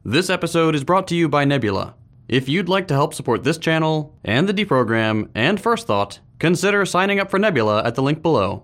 This episode is brought to you by Nebula. If you'd like to help support this channel, and the Deprogram, and First Thought, consider signing up for Nebula at the link below.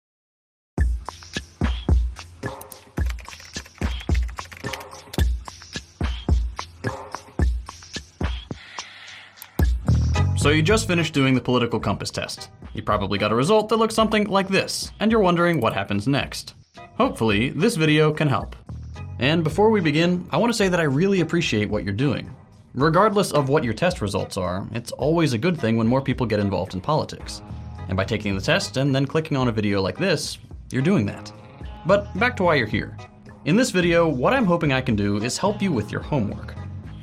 So you just finished doing the political compass test. You probably got a result that looks something like this, and you're wondering what happens next. Hopefully, this video can help. And before we begin, I want to say that I really appreciate what you're doing. Regardless of what your test results are, it's always a good thing when more people get involved in politics. And by taking the test and then clicking on a video like this, you're doing that. But back to why you're here. In this video, what I'm hoping I can do is help you with your homework.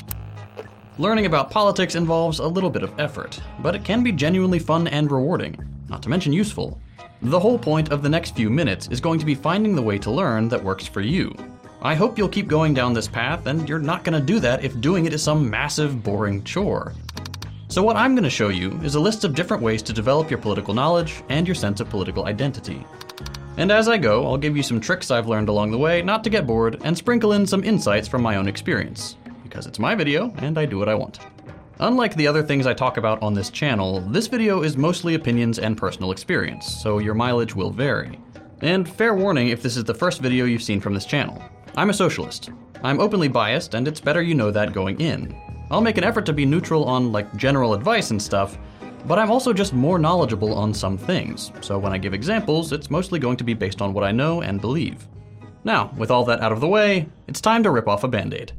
Learning about politics involves a little bit of effort, but it can be genuinely fun and rewarding, not to mention useful. The whole point of the next few minutes is going to be finding the way to learn that works for you. I hope you'll keep going down this path, and you're not going to do that if doing it is some massive, boring chore. So what I'm going to show you is a list of different ways to develop your political knowledge and your sense of political identity. And as I go, I'll give you some tricks I've learned along the way not to get bored, and sprinkle in some insights from my own experience. Because it's my video, and I do what I want. Unlike the other things I talk about on this channel, this video is mostly opinions and personal experience, so your mileage will vary. And fair warning if this is the first video you've seen from this channel. I'm a socialist. I'm openly biased, and it's better you know that going in. I'll make an effort to be neutral on, general advice and stuff, but I'm also just more knowledgeable on some things, so when I give examples, it's mostly going to be based on what I know and believe. Now, with all that out of the way, it's time to rip off a Band-Aid.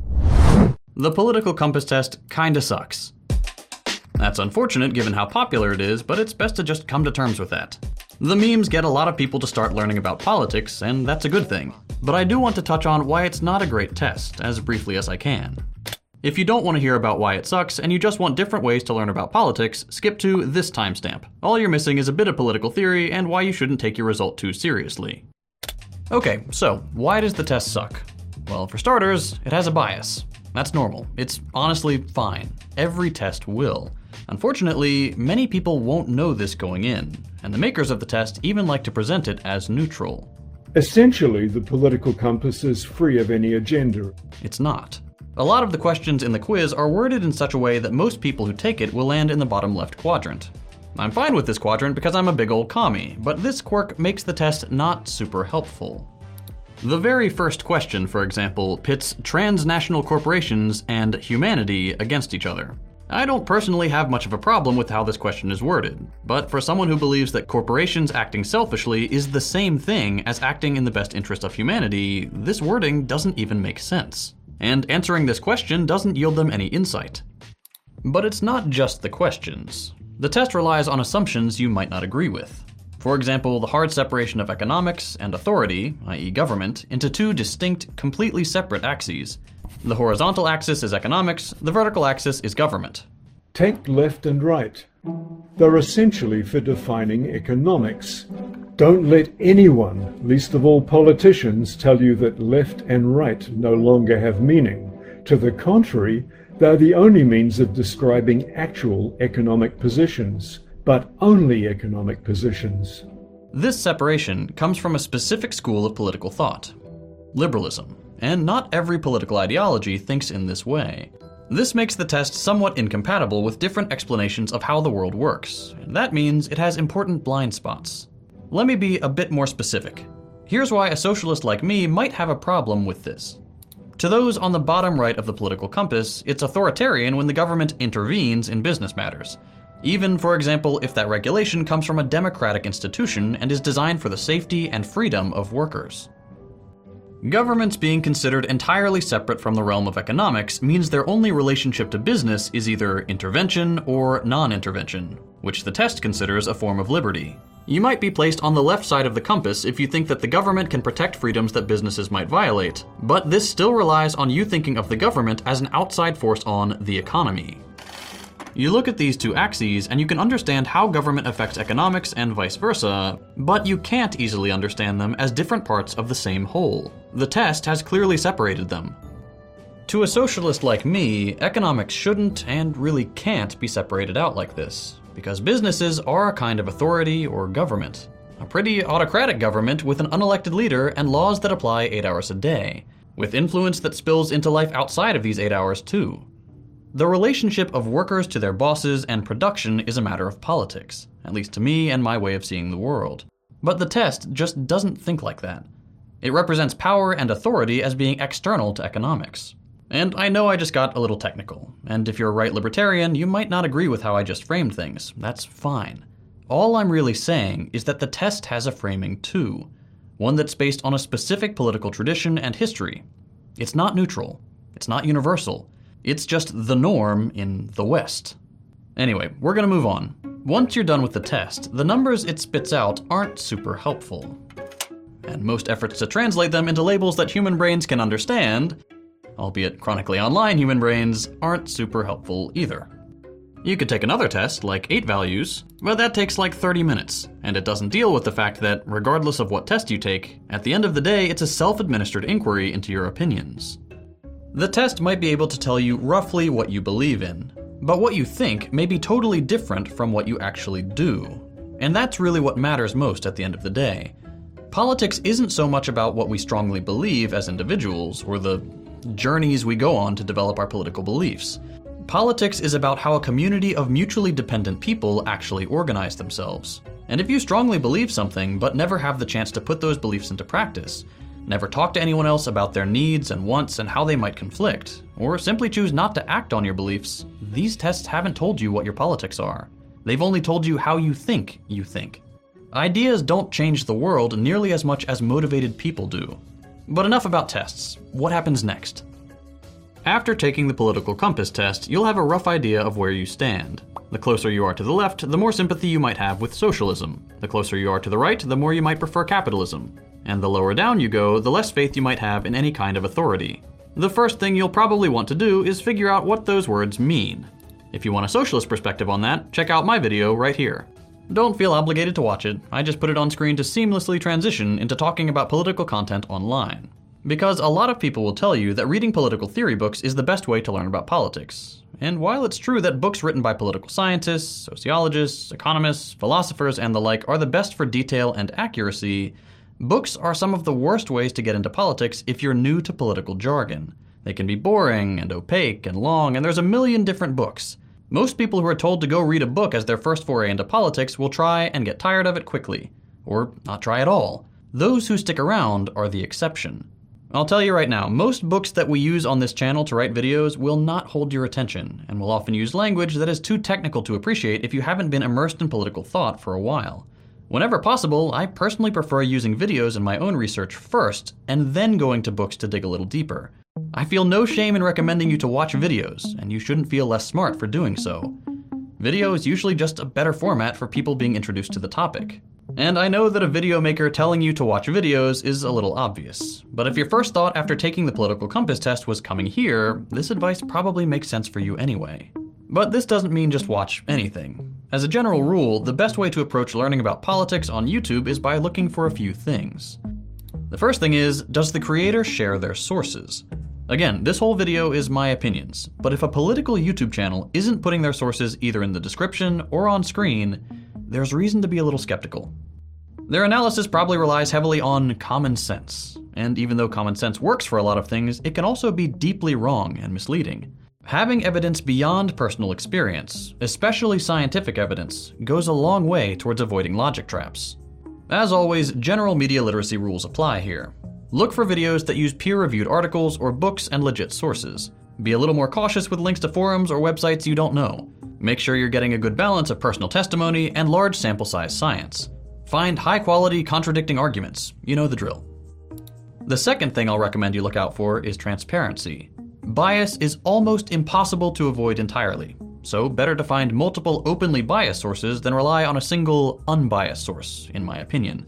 The political compass test kinda sucks. That's unfortunate given how popular it is, but it's best to just come to terms with that. The memes get a lot of people to start learning about politics, and that's a good thing. But I do want to touch on why it's not a great test, as briefly as I can. If you don't want to hear about why it sucks, and you just want different ways to learn about politics, skip to this timestamp. All you're missing is a bit of political theory, and why you shouldn't take your result too seriously. Okay, so why does the test suck? Well, for starters, it has a bias. That's normal. It's honestly fine. Every test will. Unfortunately, many people won't know this going in, and the makers of the test even like to present it as neutral. Essentially, the political compass is free of any agenda. It's not. A lot of the questions in the quiz are worded in such a way that most people who take it will land in the bottom left quadrant. I'm fine with this quadrant because I'm a big old commie, but this quirk makes the test not super helpful. The very first question, for example, pits transnational corporations and humanity against each other. I don't personally have much of a problem with how this question is worded, but for someone who believes that corporations acting selfishly is the same thing as acting in the best interest of humanity, this wording doesn't even make sense. And answering this question doesn't yield them any insight. But it's not just the questions. The test relies on assumptions you might not agree with. For example, the hard separation of economics and authority, i.e. government, into two distinct, completely separate axes. The horizontal axis is economics, the vertical axis is government. Take left and right. They're essentially for defining economics. Don't let anyone, least of all politicians, tell you that left and right no longer have meaning. To the contrary, they're the only means of describing actual economic positions. But only economic positions. This separation comes from a specific school of political thought, liberalism, and not every political ideology thinks in this way. This makes the test somewhat incompatible with different explanations of how the world works, and that means it has important blind spots. Let me be a bit more specific. Here's why a socialist like me might have a problem with this. To those on the bottom right of the political compass, it's authoritarian when the government intervenes in business matters. Even, for example, if that regulation comes from a democratic institution and is designed for the safety and freedom of workers. Governments being considered entirely separate from the realm of economics means their only relationship to business is either intervention or non-intervention, which the test considers a form of liberty. You might be placed on the left side of the compass if you think that the government can protect freedoms that businesses might violate, but this still relies on you thinking of the government as an outside force on the economy. You look at these two axes and you can understand how government affects economics and vice versa, but you can't easily understand them as different parts of the same whole. The test has clearly separated them. To a socialist like me, economics shouldn't and really can't be separated out like this, because businesses are a kind of authority or government. A pretty autocratic government with an unelected leader and laws that apply 8 hours a day. with influence that spills into life outside of these 8 hours too. The relationship of workers to their bosses and production is a matter of politics, at least to me and my way of seeing the world. But the test just doesn't think like that. It represents power and authority as being external to economics. And I know I just got a little technical, and if you're a right libertarian, you might not agree with how I just framed things. That's fine. All I'm really saying is that the test has a framing too, one that's based on a specific political tradition and history. It's not neutral. It's not universal. It's just the norm in the West. Anyway, we're gonna move on. Once you're done with the test, the numbers it spits out aren't super helpful. And most efforts to translate them into labels that human brains can understand, albeit chronically online human brains, aren't super helpful either. You could take another test, like 8 values, but that takes like 30 minutes, and it doesn't deal with the fact that, regardless of what test you take, at the end of the day it's a self-administered inquiry into your opinions. The test might be able to tell you roughly what you believe in, but what you think may be totally different from what you actually do. And that's really what matters most at the end of the day. Politics isn't so much about what we strongly believe as individuals, or the journeys we go on to develop our political beliefs. Politics is about how a community of mutually dependent people actually organize themselves. And if you strongly believe something but never have the chance to put those beliefs into practice, never talk to anyone else about their needs and wants and how they might conflict, or simply choose not to act on your beliefs, these tests haven't told you what your politics are. They've only told you how you think you think. Ideas don't change the world nearly as much as motivated people do. But enough about tests. What happens next? After taking the political compass test, you'll have a rough idea of where you stand. The closer you are to the left, the more sympathy you might have with socialism. The closer you are to the right, the more you might prefer capitalism. And the lower down you go, the less faith you might have in any kind of authority. The first thing you'll probably want to do is figure out what those words mean. If you want a socialist perspective on that, check out my video right here. Don't feel obligated to watch it, I just put it on screen to seamlessly transition into talking about political content online. Because a lot of people will tell you that reading political theory books is the best way to learn about politics. And while it's true that books written by political scientists, sociologists, economists, philosophers, and the like are the best for detail and accuracy, books are some of the worst ways to get into politics if you're new to political jargon. They can be boring and opaque and long, and there's a million different books. Most people who are told to go read a book as their first foray into politics will try and get tired of it quickly, or not try at all. Those who stick around are the exception. I'll tell you right now, most books that we use on this channel to write videos will not hold your attention, and will often use language that is too technical to appreciate if you haven't been immersed in political thought for a while. Whenever possible, I personally prefer using videos in my own research first, and then going to books to dig a little deeper. I feel no shame in recommending you to watch videos, and you shouldn't feel less smart for doing so. Video is usually just a better format for people being introduced to the topic. And I know that a video maker telling you to watch videos is a little obvious, but if your first thought after taking the political compass test was coming here, this advice probably makes sense for you anyway. But this doesn't mean just watch anything. As a general rule, the best way to approach learning about politics on YouTube is by looking for a few things. The first thing is, does the creator share their sources? Again, this whole video is my opinions, but if a political YouTube channel isn't putting their sources either in the description or on screen, there's reason to be a little skeptical. Their analysis probably relies heavily on common sense, and even though common sense works for a lot of things, it can also be deeply wrong and misleading. Having evidence beyond personal experience, especially scientific evidence, goes a long way towards avoiding logic traps. As always, general media literacy rules apply here. Look for videos that use peer-reviewed articles or books and legit sources. Be a little more cautious with links to forums or websites you don't know. Make sure you're getting a good balance of personal testimony and large sample size science. Find high-quality contradicting arguments. You know the drill. The second thing I'll recommend you look out for is transparency. Bias is almost impossible to avoid entirely, so better to find multiple openly biased sources than rely on a single unbiased source, in my opinion.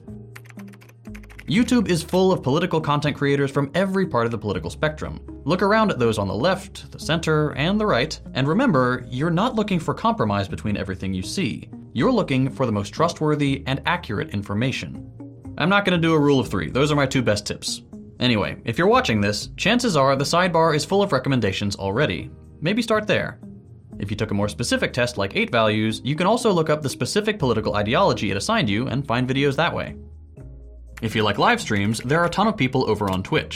YouTube is full of political content creators from every part of the political spectrum. Look around at those on the left, the center, and the right, and remember, you're not looking for compromise between everything you see. You're looking for the most trustworthy and accurate information. I'm not going to do a rule of 3, those are my 2 best tips. Anyway, if you're watching this, chances are the sidebar is full of recommendations already. Maybe start there. If you took a more specific test like 8 values, you can also look up the specific political ideology it assigned you and find videos that way. If you like live streams, there are a ton of people over on Twitch.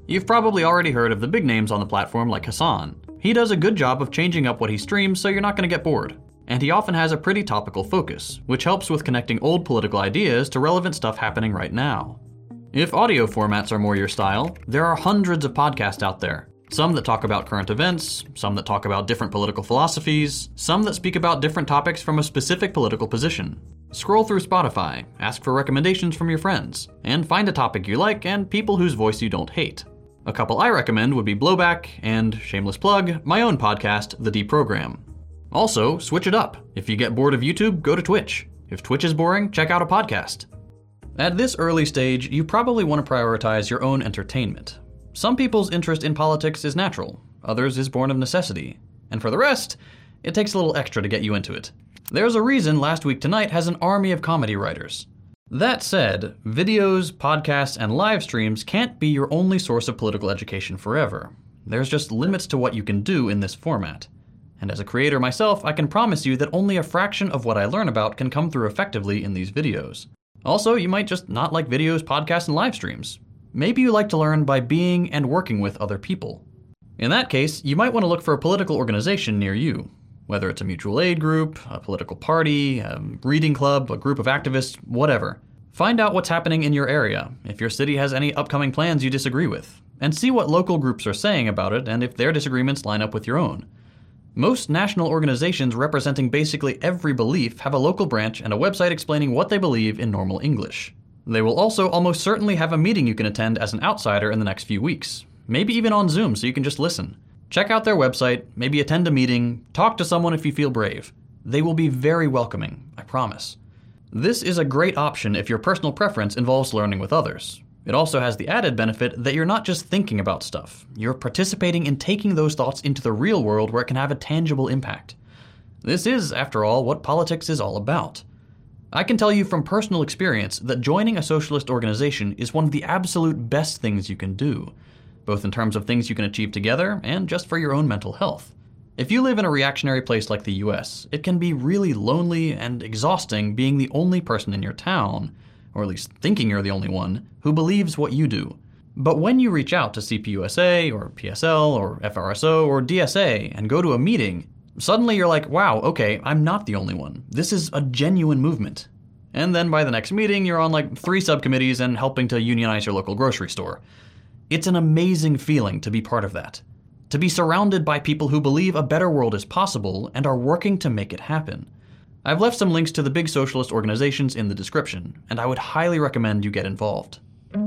You've probably already heard of the big names on the platform like Hasan. He does a good job of changing up what he streams so you're not going to get bored. And he often has a pretty topical focus, which helps with connecting old political ideas to relevant stuff happening right now. If audio formats are more your style, there are hundreds of podcasts out there. Some that talk about current events, some that talk about different political philosophies, some that speak about different topics from a specific political position. Scroll through Spotify, ask for recommendations from your friends, and find a topic you like and people whose voice you don't hate. A couple I recommend would be Blowback and, shameless plug, my own podcast, The Deprogram. Also, switch it up. If you get bored of YouTube, go to Twitch. If Twitch is boring, check out a podcast. At this early stage, you probably want to prioritize your own entertainment. Some people's interest in politics is natural, others is born of necessity. And for the rest, it takes a little extra to get you into it. There's a reason Last Week Tonight has an army of comedy writers. That said, videos, podcasts, and live streams can't be your only source of political education forever. There's just limits to what you can do in this format. And as a creator myself, I can promise you that only a fraction of what I learn about can come through effectively in these videos. Also, you might just not like videos, podcasts, and live streams. Maybe you like to learn by being and working with other people. In that case, you might want to look for a political organization near you. Whether it's a mutual aid group, a political party, a reading club, a group of activists, whatever. Find out what's happening in your area, if your city has any upcoming plans you disagree with, and see what local groups are saying about it and if their disagreements line up with your own. Most national organizations representing basically every belief have a local branch and a website explaining what they believe in normal English. They will also almost certainly have a meeting you can attend as an outsider in the next few weeks, maybe even on Zoom so you can just listen. Check out their website, maybe attend a meeting, talk to someone if you feel brave. They will be very welcoming, I promise. This is a great option if your personal preference involves learning with others. It also has the added benefit that you're not just thinking about stuff, you're participating in taking those thoughts into the real world where it can have a tangible impact. This is, after all, what politics is all about. I can tell you from personal experience that joining a socialist organization is one of the absolute best things you can do, both in terms of things you can achieve together and just for your own mental health. If you live in a reactionary place like the US, it can be really lonely and exhausting being the only person in your town, or at least thinking you're the only one, who believes what you do. But when you reach out to CPUSA, or PSL, or FRSO, or DSA, and go to a meeting, suddenly you're like, wow, okay, I'm not the only one. This is a genuine movement. And then by the next meeting, you're on like 3 subcommittees and helping to unionize your local grocery store. It's an amazing feeling to be part of that. To be surrounded by people who believe a better world is possible and are working to make it happen. I've left some links to the big socialist organizations in the description, and I would highly recommend you get involved.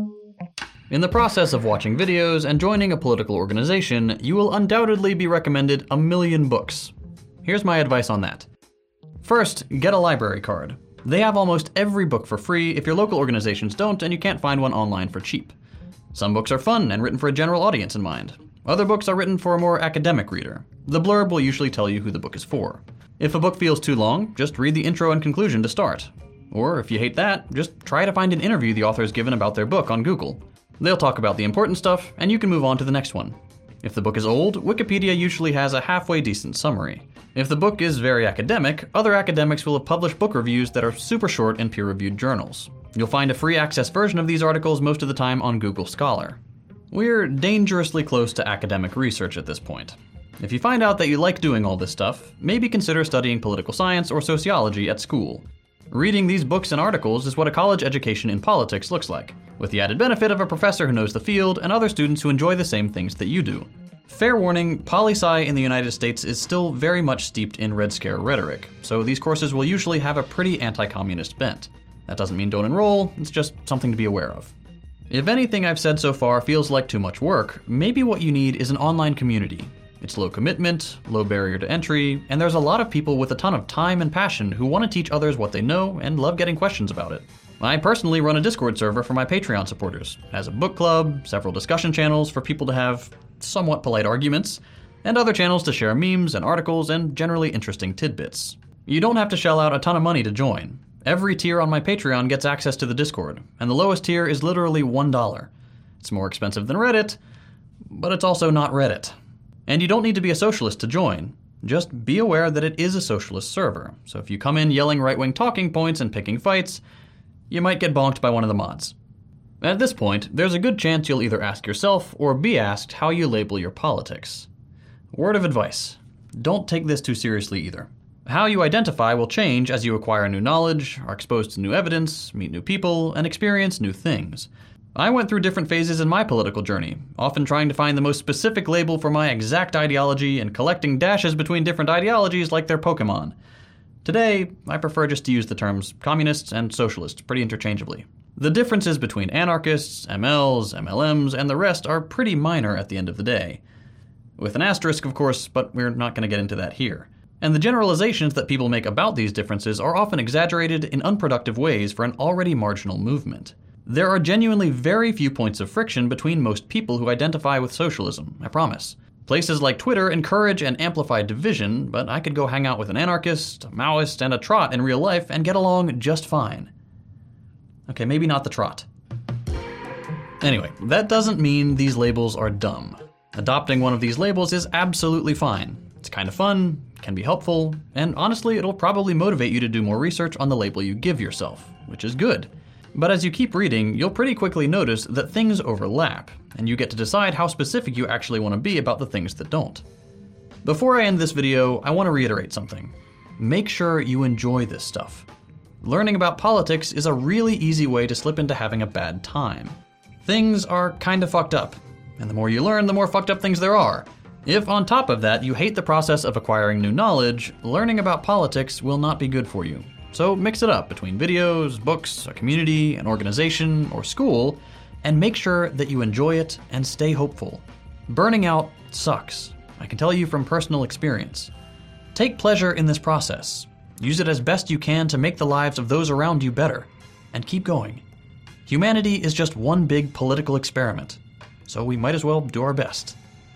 In the process of watching videos and joining a political organization, you will undoubtedly be recommended a million books. Here's my advice on that. First, get a library card. They have almost every book for free if your local organizations don't and you can't find one online for cheap. Some books are fun and written for a general audience in mind. Other books are written for a more academic reader. The blurb will usually tell you who the book is for. If a book feels too long, just read the intro and conclusion to start. Or if you hate that, just try to find an interview the author's given about their book on Google. They'll talk about the important stuff, and you can move on to the next one. If the book is old, Wikipedia usually has a halfway decent summary. If the book is very academic, other academics will have published book reviews that are super short in peer-reviewed journals. You'll find a free access version of these articles most of the time on Google Scholar. We're dangerously close to academic research at this point. If you find out that you like doing all this stuff, maybe consider studying political science or sociology at school. Reading these books and articles is what a college education in politics looks like, with the added benefit of a professor who knows the field and other students who enjoy the same things that you do. Fair warning, poli-sci in the United States is still very much steeped in Red Scare rhetoric, so these courses will usually have a pretty anti-communist bent. That doesn't mean don't enroll, it's just something to be aware of. If anything I've said so far feels like too much work, maybe what you need is an online community. It's low commitment, low barrier to entry, and there's a lot of people with a ton of time and passion who want to teach others what they know and love getting questions about it. I personally run a Discord server for my Patreon supporters, as a book club, several discussion channels for people to have somewhat polite arguments, and other channels to share memes and articles and generally interesting tidbits. You don't have to shell out a ton of money to join. Every tier on my Patreon gets access to the Discord, and the lowest tier is literally $1. It's more expensive than Reddit, but it's also not Reddit. And you don't need to be a socialist to join. Just be aware that it is a socialist server, so if you come in yelling right-wing talking points and picking fights, you might get bonked by one of the mods. At this point, there's a good chance you'll either ask yourself or be asked how you label your politics. Word of advice: don't take this too seriously either. How you identify will change as you acquire new knowledge, are exposed to new evidence, meet new people, and experience new things. I went through different phases in my political journey, often trying to find the most specific label for my exact ideology and collecting dashes between different ideologies like they're Pokemon. Today, I prefer just to use the terms communist and socialist pretty interchangeably. The differences between anarchists, MLs, MLMs, and the rest are pretty minor at the end of the day. With an asterisk, of course, but we're not going to get into that here. And the generalizations that people make about these differences are often exaggerated in unproductive ways for an already marginal movement. There are genuinely very few points of friction between most people who identify with socialism, I promise. Places like Twitter encourage and amplify division, but I could go hang out with an anarchist, a Maoist, and a trot in real life and get along just fine. Okay, maybe not the trot. Anyway, that doesn't mean these labels are dumb. Adopting one of these labels is absolutely fine. It's kind of fun, can be helpful, and honestly, it'll probably motivate you to do more research on the label you give yourself, which is good. But as you keep reading, you'll pretty quickly notice that things overlap, and you get to decide how specific you actually want to be about the things that don't. Before I end this video, I want to reiterate something. Make sure you enjoy this stuff. Learning about politics is a really easy way to slip into having a bad time. Things are kind of fucked up, and the more you learn, the more fucked up things there are. If on top of that you hate the process of acquiring new knowledge, learning about politics will not be good for you. So mix it up between videos, books, a community, an organization, or school, and make sure that you enjoy it and stay hopeful. Burning out sucks. I can tell you from personal experience. Take pleasure in this process. Use it as best you can to make the lives of those around you better. And keep going. Humanity is just one big political experiment, so we might as well do our best.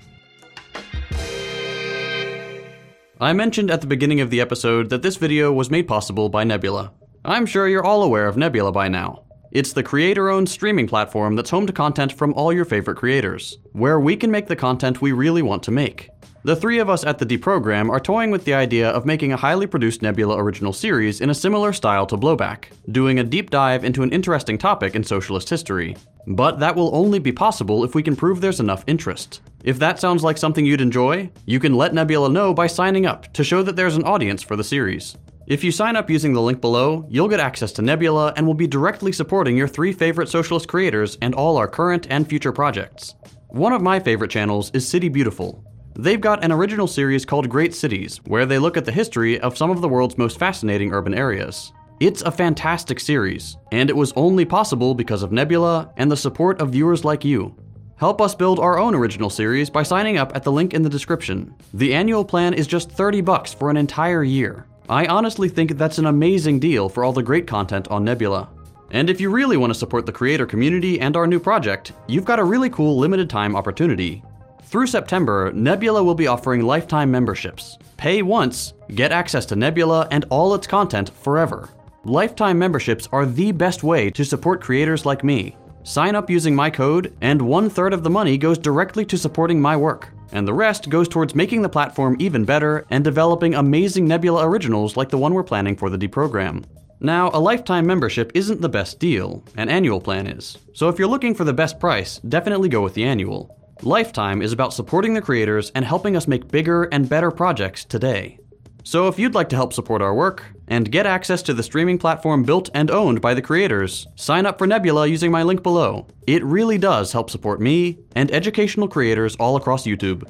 I mentioned at the beginning of the episode that this video was made possible by Nebula. I'm sure you're all aware of Nebula by now. It's the creator-owned streaming platform that's home to content from all your favorite creators, where we can make the content we really want to make. The three of us at the Deprogram are toying with the idea of making a highly produced Nebula original series in a similar style to Blowback, doing a deep dive into an interesting topic in socialist history. But that will only be possible if we can prove there's enough interest. If that sounds like something you'd enjoy, you can let Nebula know by signing up to show that there's an audience for the series. If you sign up using the link below, you'll get access to Nebula and will be directly supporting your three favorite socialist creators and all our current and future projects. One of my favorite channels is City Beautiful. They've got an original series called Great Cities, where they look at the history of some of the world's most fascinating urban areas. It's a fantastic series, and it was only possible because of Nebula and the support of viewers like you. Help us build our own original series by signing up at the link in the description. The annual plan is just $30 for an entire year. I honestly think that's an amazing deal for all the great content on Nebula. And if you really want to support the creator community and our new project, you've got a really cool limited time opportunity. Through September, Nebula will be offering lifetime memberships. Pay once, get access to Nebula and all its content forever. Lifetime memberships are the best way to support creators like me. Sign up using my code, and 1/3 of the money goes directly to supporting my work, and the rest goes towards making the platform even better and developing amazing Nebula originals like the one we're planning for the Deprogram. Now, a lifetime membership isn't the best deal, an annual plan is. So if you're looking for the best price, definitely go with the annual. Lifetime is about supporting the creators and helping us make bigger and better projects today. So if you'd like to help support our work and get access to the streaming platform built and owned by the creators, sign up for Nebula using my link below. It really does help support me and educational creators all across YouTube.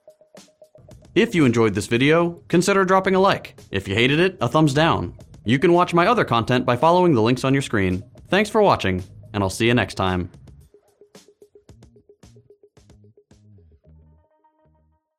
If you enjoyed this video, consider dropping a like. If you hated it, a thumbs down. You can watch my other content by following the links on your screen. Thanks for watching, and I'll see you next time.